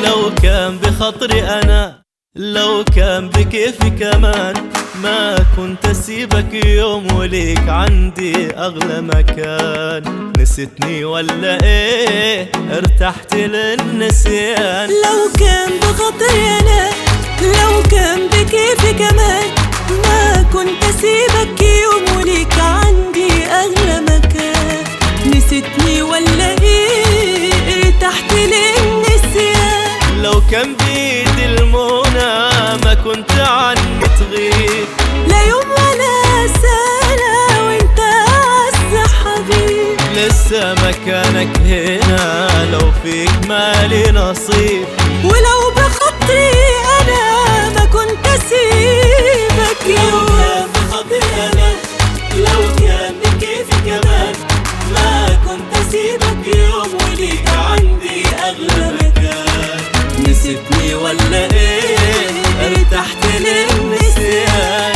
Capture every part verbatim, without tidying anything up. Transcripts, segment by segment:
لو كان بخطري أنا، لو كان بكيفي كمان، ما كنت أسيبك يوم وليك عندي أغلى مكان. نسيتني ولا إيه؟ ارتحت للنسيان. لو كان بخطري أنا، لو كان بكيفي كمان، ما كنت أسيبك يوم وليك عندي أغلى مكان. نسيتني ولا إيه؟ ارتحت للنسيان. لو كان بيدي المنى ما كنت عني تغيب، لا يوم ولا سنة وانت أعز حبيب. لسه مكانك هنا لو فيك مالي نصيب. ولو بخطري أنا ما كنت أسيبك يوم. لو كان بخطري أنا، لو كان بكيفي كمان، ما كنت أسيبك يوم وليك عندي أغلى مكان. نسيتني ولا إيه؟ ارتحت للنسيان.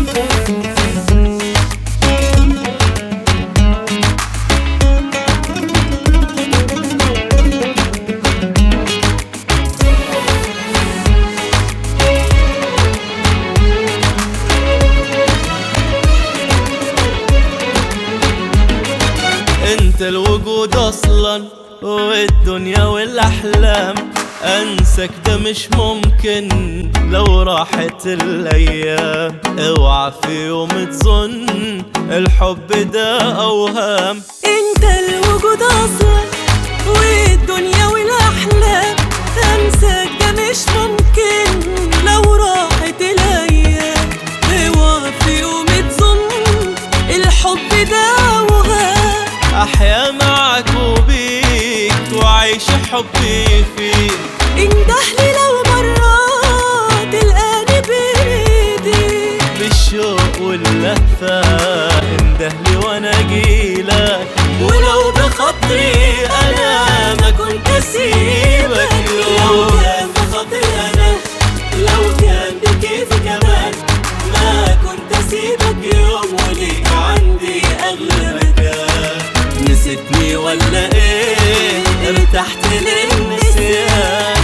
انت الوجود اصلا والدنيا والاحلام، انسك ده مش ممكن لو راحت الايام. اوعى في يوم تظن الحب ده اوهام. انت الوجود اصلا والدنيا والاحلام، انساك ده مش ممكن لو راحت الايام. اوعى في يوم تظن الحب ده اوهام. احيا معك وبيك وعيش حبي فيك. اندهلي لو مرات تلقاني بايدي، بالشوق واللهفة اندهلي وانا اجيلك. ولو بخطري انا ما كنت اسيبك يوم. لو كان بخطري انا، لو كان بكيفي كمان، ما كنت اسيبك يوم وليك عندي اغلى مكان. نسيتني ولا ايه؟ ارتحت للنسيان.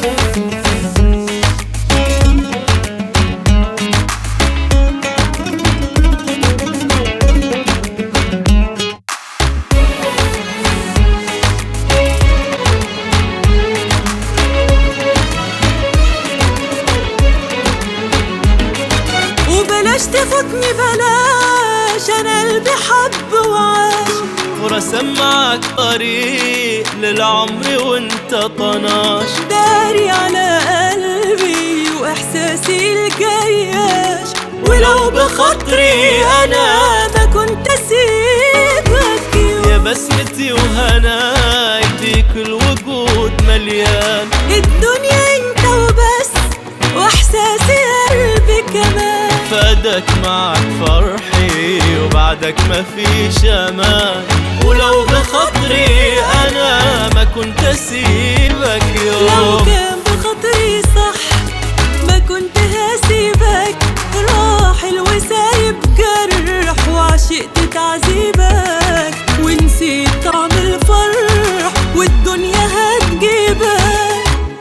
وبلاش تفوتني بلاش، انا قلبي حب وعاش. ورسم معك طريق للعمر وانت طناش. داري على قلبي واحساسي الجياش. ولو بخطري انا ما كنت اسيبك يوم. يا بسمتي وهناي فيك الوجود مليان. الدنيا انت وبس واحساسي قلبي كمان. فادك معك فرحي وبعدك ما فيش امان. ولو بخطري انا ما كنت اسيبك يوم. لو كان بخطري صح ما كنت هسيبك. راحل وسايب جرح وعشقت تعذيبك، ونسيت طعم الفرح والدنيا هتجيبك.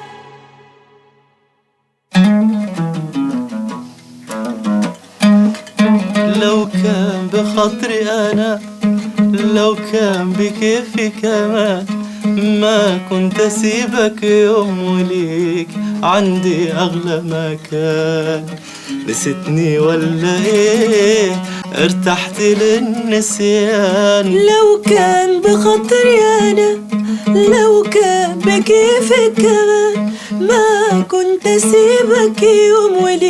لو كان بخطري أنا، لو كان بكيفي كمان، ما كنت أسيبك يوم وليك عندي أغلى مكان. نسيتني ولا إيه؟ ارتحت للنسيان. لو كان بخطري أنا، لو كان بكيفي كمان، ما كنت أسيبك يوم وليك